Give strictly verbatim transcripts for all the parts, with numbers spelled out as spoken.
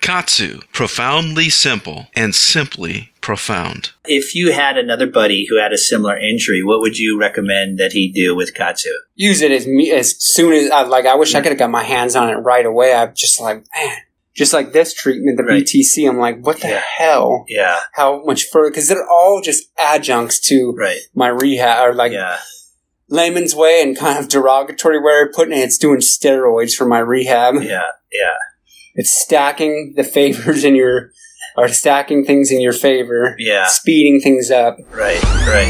Katsu, profoundly simple and simply profound. If you had another buddy who had a similar injury, what would you recommend that he do with Katsu? Use it as me as soon as I like. I wish I could have got my hands on it right away. I'm just like, man, just like this treatment, the Right. B T C. I'm like, what the Yeah. hell? Yeah, How much further? Because they're all just adjuncts to right. my rehab, or like Yeah, layman's way and kind of derogatory way of putting it. It's doing steroids for my rehab. yeah, yeah. It's stacking the favors in your, or stacking things in your favor. Yeah. Speeding things up. Right,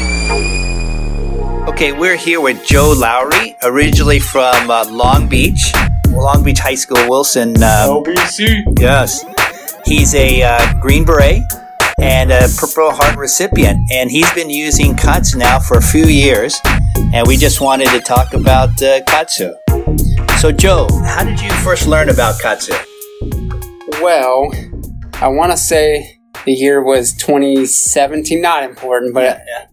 right. Okay, we're here with Joe Lowry, originally from uh, Long Beach, Long Beach High School, Wilson. Um, L B C. yes. He's a uh, Green Beret and a Purple Heart recipient, and he's been using Katsu now for a few years, and we just wanted to talk about uh, Katsu. So, Joe, how did you first learn about Katsu? Well, I want to say the year was twenty seventeen. Not important, but Yeah.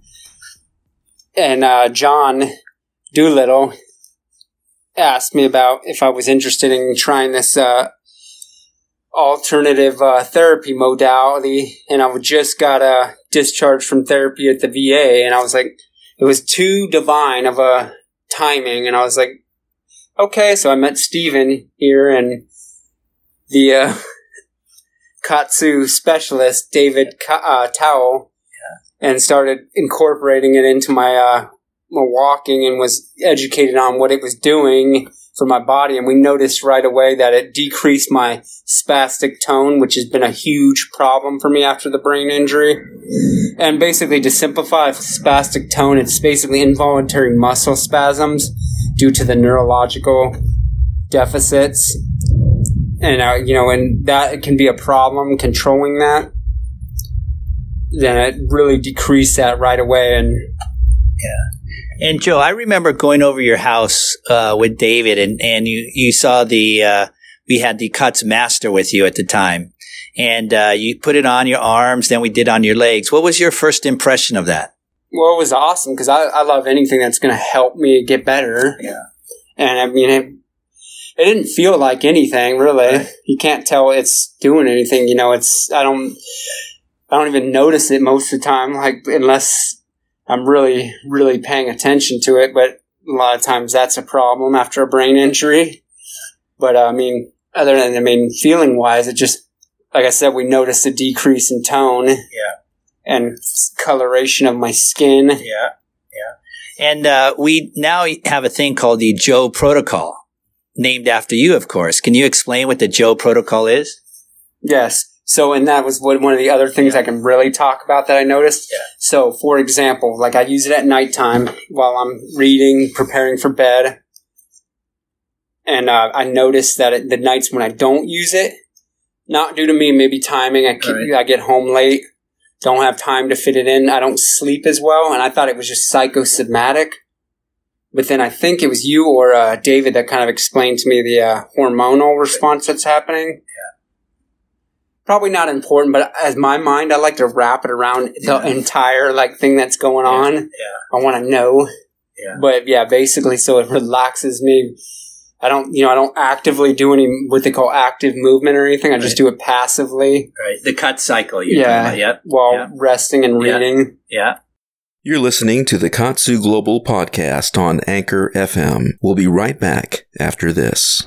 and uh, John Doolittle asked me about if I was interested in trying this uh, alternative uh, therapy modality, and I just got uh, discharged from therapy at the V A, and I was like, it was too divine of a timing, and I was like, okay, so I met Steven here, and the uh, Katsu specialist, David Ka- uh, Towell, yeah. and started incorporating it into my, uh, my walking, and was educated on what it was doing for my body. And we noticed right away that it decreased my spastic tone, which has been a huge problem for me after the brain injury. And basically, to simplify spastic tone, it's basically involuntary muscle spasms due to the neurological deficits. And, uh, you know, and that can be a problem, controlling that. Then it really decreased that right away. And Yeah. And Joe, I remember going over your house uh, with David, and, and you, you saw the, uh, we had the Katsu Master with you at the time. And uh, you put it on your arms, then we did on your legs. What was your first impression of that? well, it was awesome because I, I love anything that's going to help me get better. Yeah. And I mean, it, it didn't feel like anything really. Right. You can't tell it's doing anything. You know, it's, I don't, I don't even notice it most of the time, like unless I'm really, really paying attention to it. But a lot of times that's a problem after a brain injury. But uh, I mean, other than, I mean, feeling wise, it just, like I said, we noticed a decrease in tone. Yeah. And coloration of my skin. Yeah. Yeah. And uh, we now have a thing called the Joe Protocol, named after you, of course. Can you explain what the Joe Protocol is? Yes. So, and that was what, one of the other things Yeah. I can really talk about that I noticed. Yeah. So, for example, like I use it at nighttime while I'm reading, preparing for bed. And uh, I noticed that it, the nights when I don't use it, not due to me, maybe timing, I, keep, Right. I get home late, don't have time to fit it in, I don't sleep as well, and I thought it was just psychosomatic. But then I think it was you or uh, David that kind of explained to me the uh, hormonal response that's happening. Probably not important, but as my mind, I like to wrap it around the Yeah. entire like thing that's going on. Yeah. I want to know. Yeah. But yeah, basically, so it relaxes me. I don't, you know, I don't actively do any what they call active movement or anything. I just Right. do it passively. Right. The cut cycle you're Yeah. talking about. Yep. While Yeah. resting and Yeah. reading. Yeah. You're listening to the Katsu Global Podcast on Anchor F M. We'll be right back after this.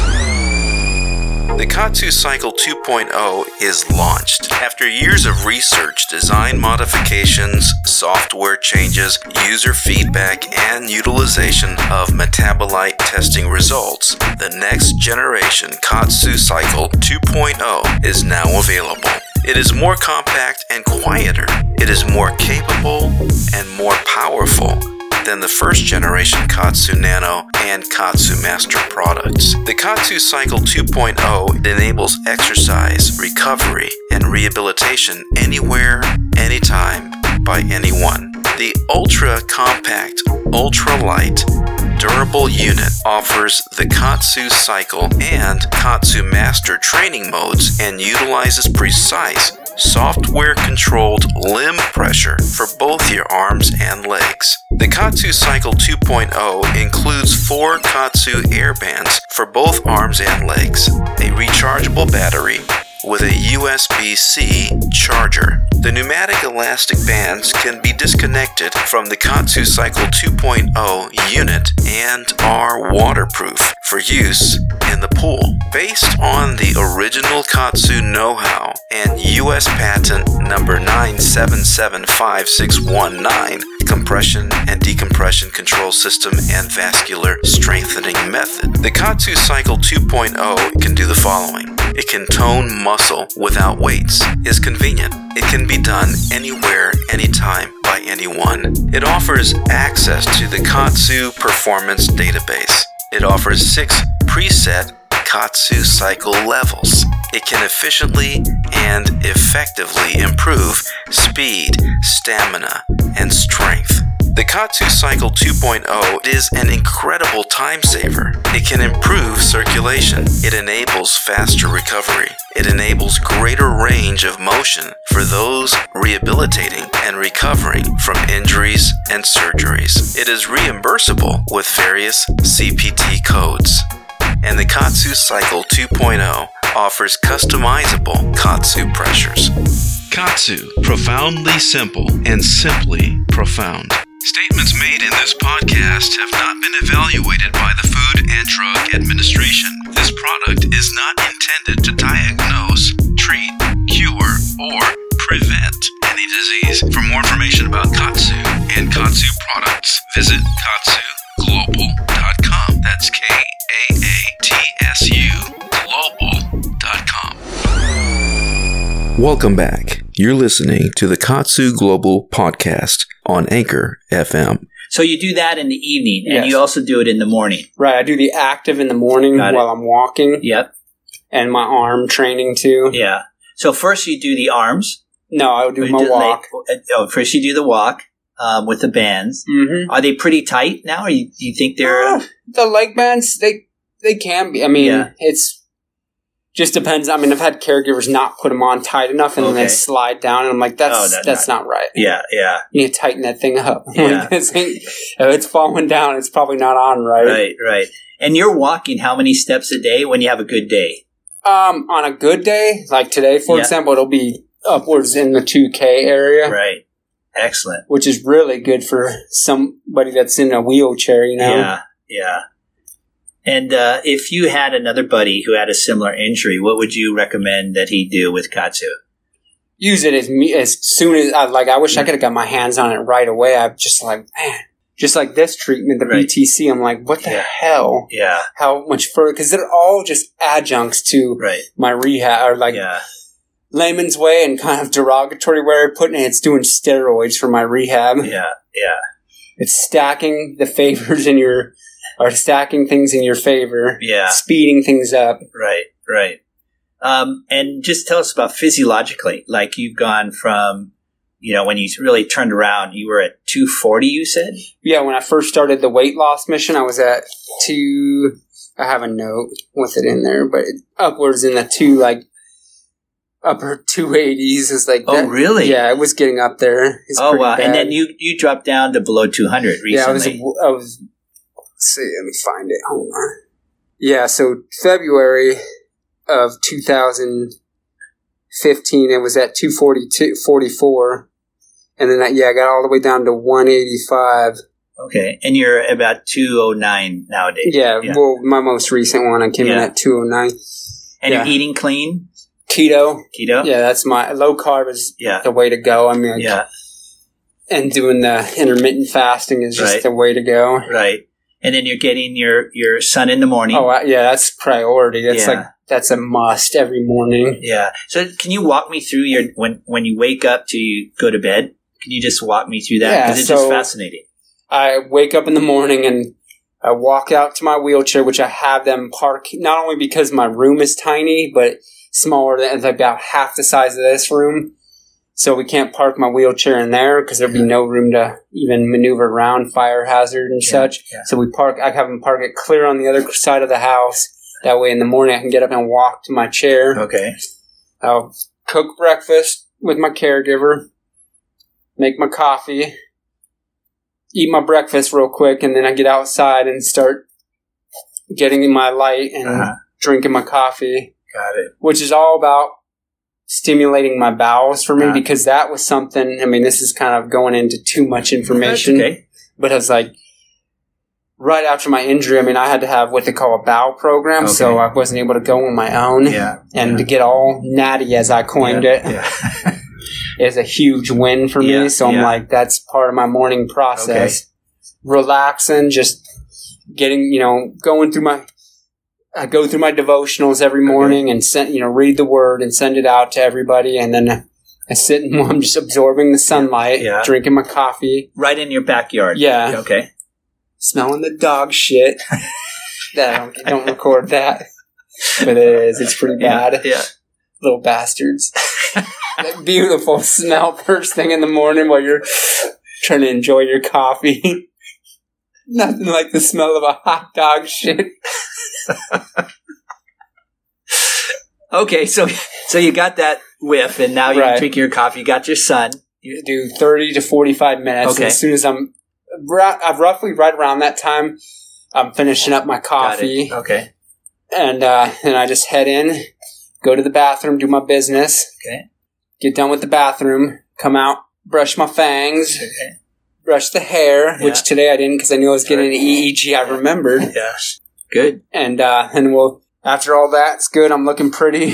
The Katsu Cycle two point oh is launched. After years of research, design modifications, software changes, user feedback, and utilization of metabolite testing results, the next generation Katsu Cycle two point oh is now available. It is more compact and quieter. It is more capable and more powerful than the first generation Katsu Nano and Katsu Master products. The Katsu Cycle two point oh enables exercise, recovery, and rehabilitation anywhere, anytime, by anyone. The ultra-compact, ultra-light, durable unit offers the Katsu Cycle and Katsu Master training modes and utilizes precise, software-controlled limb pressure for both your arms and legs. The Katsu Cycle two point oh includes four Katsu air bands for both arms and legs, a rechargeable battery with with a U S B-C charger. The pneumatic elastic bands can be disconnected from the Katsu Cycle two point oh unit and are waterproof for use in the pool. Based on the original Katsu know-how and U S patent number nine seven seven five six one nine, compression and decompression control system and vascular strengthening method, the Katsu Cycle two point oh can do the following. It can tone muscle without weights, is convenient, it can be done anywhere, anytime, by anyone. It offers access to the Katsu Performance Database. It offers six preset Katsu cycle levels. It can efficiently and effectively improve speed, stamina, and strength. The Katsu Cycle two point oh is an incredible time saver. It can improve circulation. It enables faster recovery. It enables greater range of motion for those rehabilitating and recovering from injuries and surgeries. It is reimbursable with various C P T codes. And the Katsu Cycle two point oh offers customizable Katsu pressures. Katsu, profoundly simple and simply profound. Statements made in this podcast have not been evaluated by the Food and Drug Administration. This product is not intended to diagnose, treat, cure, or prevent any disease. For more information about Katsu and Katsu products, visit katsu global dot com. That's K A A T S U global dot com. Welcome back. You're listening to the Katsu Global Podcast on Anchor F M. So you do that in the evening, and Yes. you also do it in the morning. Right, I do the active in the morning Got it. while I'm walking, Yep. and my arm training too. Yeah. So first you do the arms. No, I would do You my do- walk. like- oh, first you do the walk um, with the bands. Mm-hmm. Are they pretty tight now? Or you, you think they're... the leg bands, they they can be. I mean, Yeah. it's just depends. I mean, I've had caregivers not put them on tight enough, and then Okay. they slide down, and I'm like, that's Oh, that- that's not right. Yeah, yeah. You need to tighten that thing up. Yeah. Like, this ain't- if it's falling down, it's probably not on right. Right, right. And you're walking how many steps a day when you have a good day? Um, on a good day, like today, for Yeah. example, it'll be upwards in the two K area, Right. Excellent. which is really good for somebody that's in a wheelchair, you know? Yeah, yeah. And uh, if you had another buddy who had a similar injury, what would you recommend that he do with Katsu? Use it as me as soon as I like. I wish I could have got my hands on it right away. I'm just like, man, just like this treatment, the Right. B T C. I'm like, what the Yeah. hell? Yeah, How much further? Because they're all just adjuncts to right. my rehab, or like Yeah, layman's way and kind of derogatory way of putting it. It's doing steroids for my rehab. yeah, yeah, It's stacking the favors in your, or stacking things in your favor. yeah. Speeding things up. Right, right. Um, and just tell us about physiologically. Like you've gone from, you know, when you really turned around, you were at two forty, you said? Yeah, when I first started the weight loss mission, I was at two. I have a note with it in there, but it, upwards in the two, like upper two eighties is like. Oh, that. really? Yeah, it was getting up there. It's Oh, pretty wow. bad. And then you, you dropped down to below two hundred Yeah, I was. recently. I was. Let's see, let me find it. Hold on. Yeah, so February of two thousand fifteen, it was at two forty-two, forty-four, and then I, yeah, I got all the way down to one eighty-five. Okay. And you're about two oh nine nowadays. Yeah, Yeah. well, my most recent one, I came in Yeah. at two oh nine. And yeah. you're eating clean? Keto. Keto? Yeah, that's my low carb is Yeah. the way to go. I mean, like, Yeah. and doing the intermittent fasting is just Right. the way to go. Right. And then you're getting your, your sun in the morning. Oh, I, yeah, that's priority. That's Yeah. like that's a must every morning. Yeah. So can you walk me through your, when, when you wake up to you go to bed? Can you just walk me through that? Yeah, Because it's just so- fascinating. I wake up in the morning and I walk out to my wheelchair, which I have them park not only because my room is tiny, but smaller than it's about half the size of this room. So we can't park my wheelchair in there because there'd be no room to even maneuver around, fire hazard and Yeah, such. yeah. So we park. I have them park it clear on the other side of the house. That way, in the morning, I can get up and walk to my chair. Okay. I'll cook breakfast with my caregiver, make my coffee, eat my breakfast real quick, and then I get outside and start getting in my light and Uh-huh. drinking my coffee, Got it. which is all about stimulating my bowels for me Uh, because that was something, I mean, this is kind of going into too much information. That's okay. But I was like, right after my injury, I mean, I had to have what they call a bowel program, Okay. so I wasn't able to go on my own. Yeah. And yeah. to get all natty, as I coined yeah, it, Yeah. is a huge win for me. Yeah, So I'm yeah. like, that's part of my morning process. Relaxing, just getting, you know, going through my, I go through my devotionals every morning and send, you know, read the word and send it out to everybody. And then I sit and I'm just absorbing the sunlight, Yeah. drinking my coffee, Right in your backyard. Yeah. Okay. smelling the dog shit. That I don't, don't record that, but it is. It's pretty bad. Yeah. Little bastards. That beautiful smell first thing in the morning while you're trying to enjoy your coffee. Nothing like the smell of a hot dog shit. Okay, so so you got that whiff, and now you're Right. drinking your coffee. You got your son. You do thirty to forty-five minutes. Okay. And as soon as I'm, I'm roughly right around that time, I'm finishing up my Got coffee. it. Okay. And uh, then I just head in, go to the bathroom, do my business. Okay. Get done with the bathroom, come out, brush my fangs, Okay. brush the hair, Yeah. which today I didn't because I knew I was getting an E E G. I remembered. Yeah. Good. And uh, and we'll, after all that, it's good. I'm looking pretty.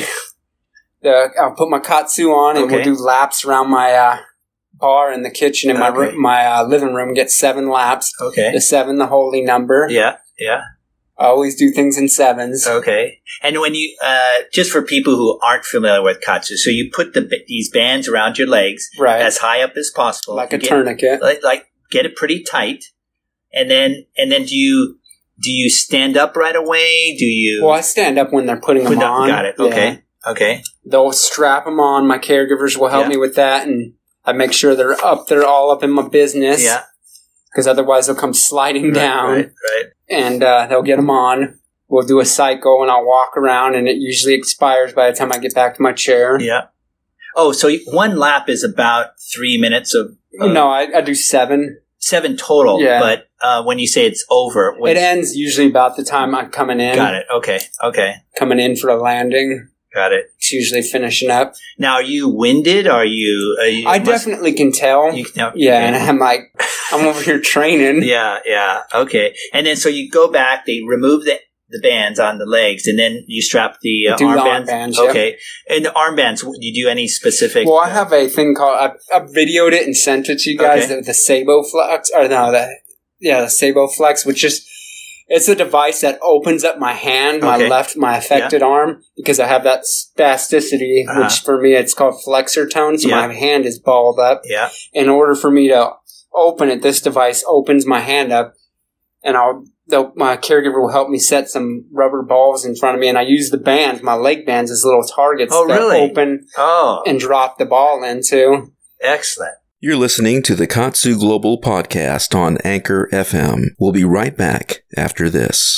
the, I'll put my katsu on and Okay. we'll do laps around my uh, bar in the kitchen in my Okay. room, my uh, living room. Get seven laps. Okay. The seven, the holy number. Yeah. Yeah. I always do things in sevens. Okay. And when you, uh, just for people who aren't familiar with katsu, so you put the these bands around your legs Right. as high up as possible, Like You a get, tourniquet. like, like get it pretty tight, and then and then do you do you stand up right away? Do you? Well, I stand up when they're putting put them up- on. Got it. Yeah. Okay. Okay. They'll strap them on. My caregivers will help Yeah. me with that, and I make sure they're up. They're all up in my business. Yeah. Because otherwise they'll come sliding down, Right. Right. and uh, they'll get them on. We'll do a cycle, and I'll walk around, and it usually expires by the time I get back to my chair. Yeah. Oh, so one lap is about three minutes of uh, No, I, I do seven. seven total. Yeah. But uh, when you say it's over, when, It ends usually about the time I'm coming in. got it. Okay. Okay. Coming in for a landing. Got it. It's usually finishing up. Now, are you winded? Are you? Are you I must- definitely can tell. You, no, yeah, okay. and I'm like, I'm over here training. Yeah, yeah, okay. And then so you go back, they remove the the bands on the legs, and then you strap the uh, Do the armbands. armbands, yep. Okay, and the armbands. Do you do any specific? Well, I have a thing called I, I videoed it and sent it to you guys. Okay. The, the Sabo Flex, or no, the yeah, the Sabo Flex, which is it's a device that opens up my hand, my Okay. left, my affected arm, because I have that spasticity, Uh-huh. which for me it's called flexor tone. So Yeah. my hand is balled up. Yeah. In order for me to open it, this device opens my hand up, and I'll. The, my caregiver will help me set some rubber balls in front of me, and I use the bands, my leg bands, as little targets Oh, that really? open Oh, and drop the ball into. excellent. You're listening to the Katsu Global Podcast on Anchor F M. We'll be right back after this.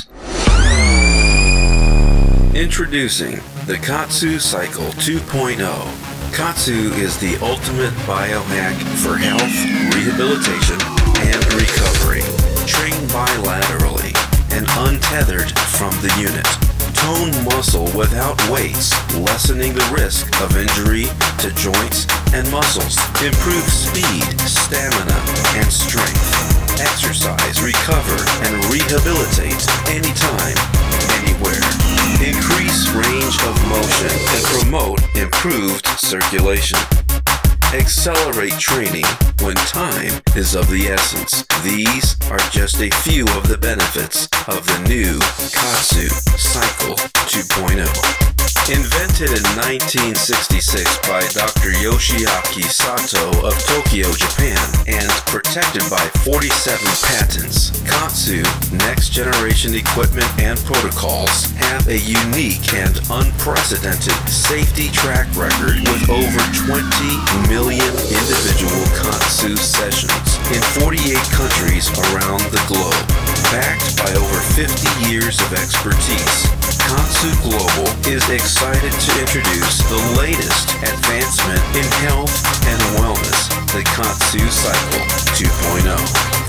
Introducing the Katsu Cycle two point oh. Katsu is the ultimate biohack for health, rehabilitation, and recovery. Train bilaterally and untethered from the unit. Tone muscle without weights, lessening the risk of injury to joints and muscles. Improve speed, stamina, and strength. Exercise, recover, and rehabilitate anytime, anywhere. Increase range of motion and promote improved circulation. Accelerate training when time is of the essence. These are just a few of the benefits of the new Katsu Cycle two point oh. Invented in nineteen sixty-six by Doctor Yoshiaki Sato of Tokyo, Japan, and protected by forty-seven patents, Katsu next-generation equipment and protocols have a unique and unprecedented safety track record with over twenty million individual Katsu sessions in forty-eight countries around the globe. Backed by over fifty years of expertise, Katsu Global is excited to introduce the latest advancement in health and wellness, the Katsu Cycle two point oh.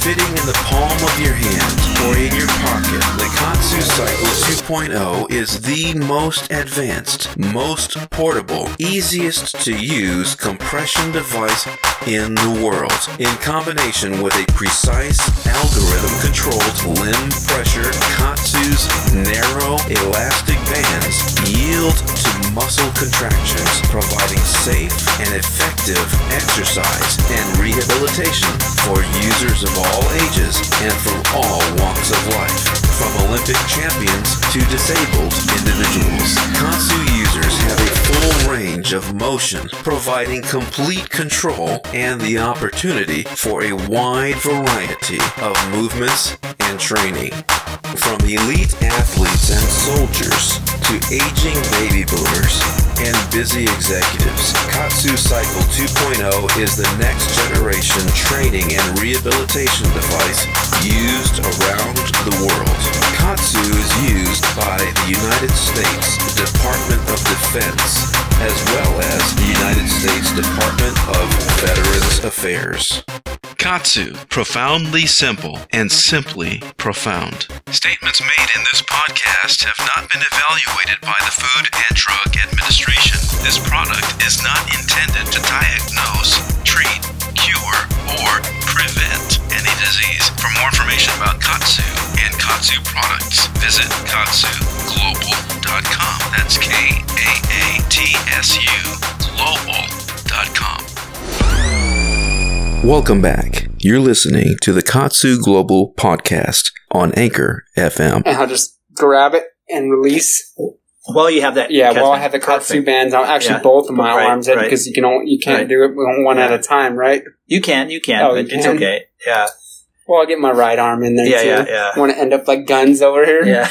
fitting in the palm of your hand or in your pocket, the Katsu Cycle two point oh is the most advanced, most portable, easiest to use compression device in the world. In combination with a precise algorithm-controlled limb pressure, Katsu's narrow elastic bands yield to muscle contractions, providing safe and effective exercise and rehabilitation for users of all ages and from all walks of life. From Olympic champions to disabled individuals, Katsu users have a full range of motion, providing complete control and the opportunity for a wide variety of movements and training. From elite athletes and soldiers to aging baby boomers and busy executives, Katsu Cycle two point oh is the next generation training and rehabilitation device used around the world. Katsu is used by the United States Department of Defense as well as the United States Department of Veterans Affairs. Katsu, profoundly simple and simply profound. Statements made in this podcast have not been evaluated by the Food and Drug Administration. This product is not intended to diagnose, treat, cure, or prevent any disease. For more information about Katsu and Katsu products, visit katsu global dot com. That's K A A T S U global dot com. Welcome back. You're listening to the Katsu Global Podcast on Anchor F M. And I'll just grab it and release. Well, you have that. Yeah, well, I have the Katsu bands on. Actually, yeah. both of my right, arms, right. because you can only, you can't right. do it one yeah. at a time, right? You can, you can, oh, but you it's can? okay. Yeah. Well, I'll get my right arm in there, yeah, too. Yeah, yeah, I want to end up like guns over here. Yeah.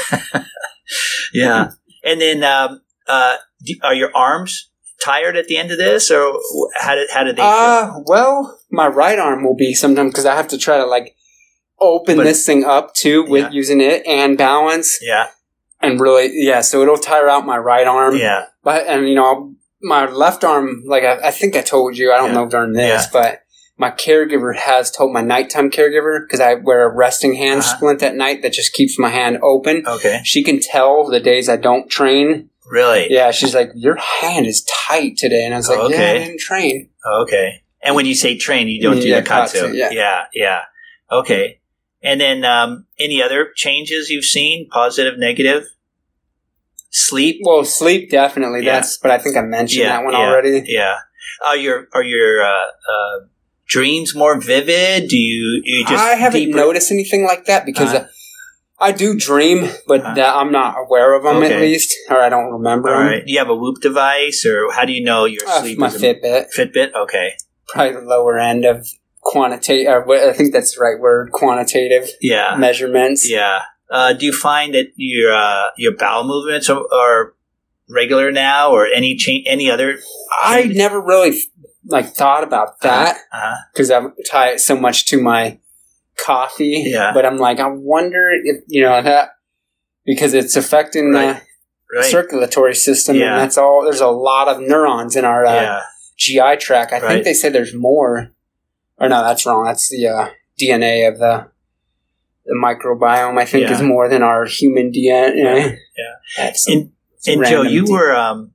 yeah. And then, um, uh, do, are your arms tired at the end of this, or how did, how did they feel? Uh, well, my right arm will be sometimes because I have to try to, like, open but, this thing up, too, with yeah. using it and balance. Yeah. And really, yeah, so it'll tire out my right arm. Yeah. But, and, you know, my left arm, like, I, I think I told you, I don't yeah. know during this, yeah. but my caregiver has told my nighttime caregiver, because I wear a resting hand uh-huh. splint at night that just keeps my hand open. Okay. She can tell the days I don't train. Really? Yeah, she's like, your hand is tight today. And I was like, okay. yeah, I didn't train. Okay. And when you say train, you don't do yeah, the Katsu. Katsu. Yeah. yeah, yeah. Okay. And then um, any other changes you've seen? Positive, negative? Sleep? Well, sleep definitely. Yeah. That's, but I think I mentioned yeah, that one yeah, already. Yeah. Are your are your uh, uh, dreams more vivid? Do you you just? I haven't deeper? noticed anything like that because uh-huh. I do dream, but uh-huh. that I'm not aware of them okay. at least, or I don't remember All them. Right. Do you have a Whoop device, or how do you know your uh, sleep? My is Fitbit. A, Fitbit. Okay. Probably the lower end of quantitative. I think that's the right word. Quantitative. Yeah. Measurements. Yeah. Uh, do you find that your uh, your bowel movements are, are regular now, or any change? Any other? Change? I never really like thought about that because uh-huh. I tie it so much to my coffee. Yeah. But I'm like, I wonder if you know that because it's affecting right. the right. circulatory system, yeah. and that's all. There's a lot of neurons in our uh, yeah. G I tract. I right. think they said there's more. Or no, that's wrong. That's the uh, D N A of the. The microbiome, I think, yeah. is more than our human D N A. Yeah, yeah. And, and Joe, you D- were um,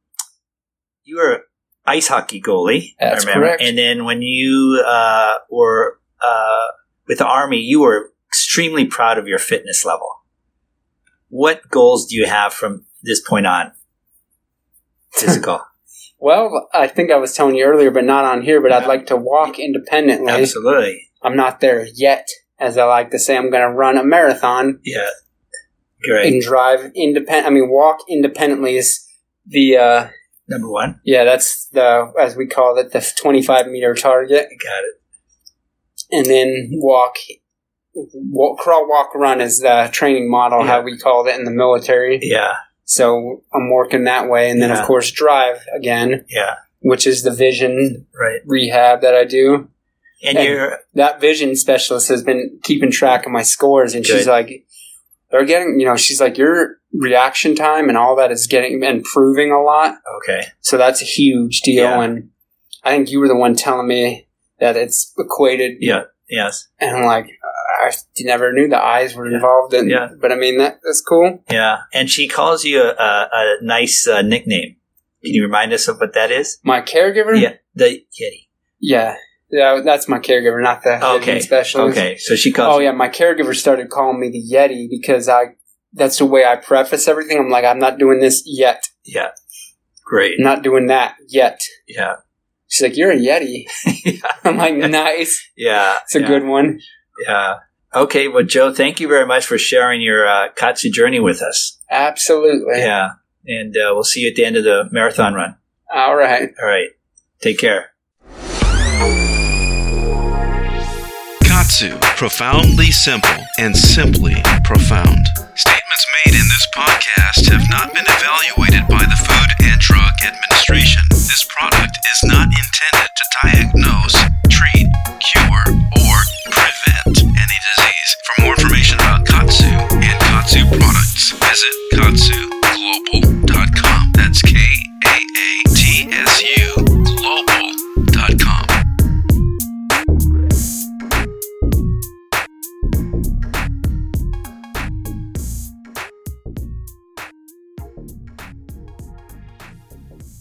you were ice hockey goalie. That's I remember. correct. And then when you uh, were uh, with the Army, you were extremely proud of your fitness level. What goals do you have from this point on? Physical. Well, I think I was telling you earlier, but not on here. But yeah. I'd like to walk independently. Absolutely. I'm not there yet. As I like to say, I'm going to run a marathon. Yeah. Great. And drive independent. I mean, walk independently is the... Uh, Number one? Yeah, that's the, as we call it, the twenty-five meter target. Got it. And then walk, walk crawl, walk, run is the training model, yeah. how we called it in the military. Yeah. So I'm working that way. And then, yeah. of course, drive again. Yeah. Which is the vision right. rehab that I do. And, and you're that vision specialist has been keeping track of my scores, and good. She's like, "They're getting, you know." She's like, "Your reaction time and all that is getting improving a lot." Okay, so that's a huge deal, yeah. and I think you were the one telling me that it's equated. Yeah. Yes. And I'm like, I never knew the eyes were involved. In, Yeah. But I mean, that that's cool. Yeah. And she calls you a, a, a nice uh, nickname. Can you remind us of what that is? My caregiver? Yeah. The Yeti. Yeah. Yeah, that's my caregiver, not the Okay. hidden specialist. Okay. So she calls Oh, you. yeah, my caregiver started calling me the Yeti because I that's the way I preface everything. I'm like, I'm not doing this yet. Yeah. Great. I'm not doing that yet. Yeah. She's like, you're a Yeti. I'm like, nice. Yeah. It's a yeah. good one. Yeah. Okay. Well, Joe, thank you very much for sharing your uh, Katsu journey with us. Absolutely. Yeah. And uh, we'll see you at the end of the marathon run. All right. All right. Take care. Katsu, profoundly simple and simply profound. Statements made in this podcast have not been evaluated by the Food and Drug Administration. This product is not intended to diagnose,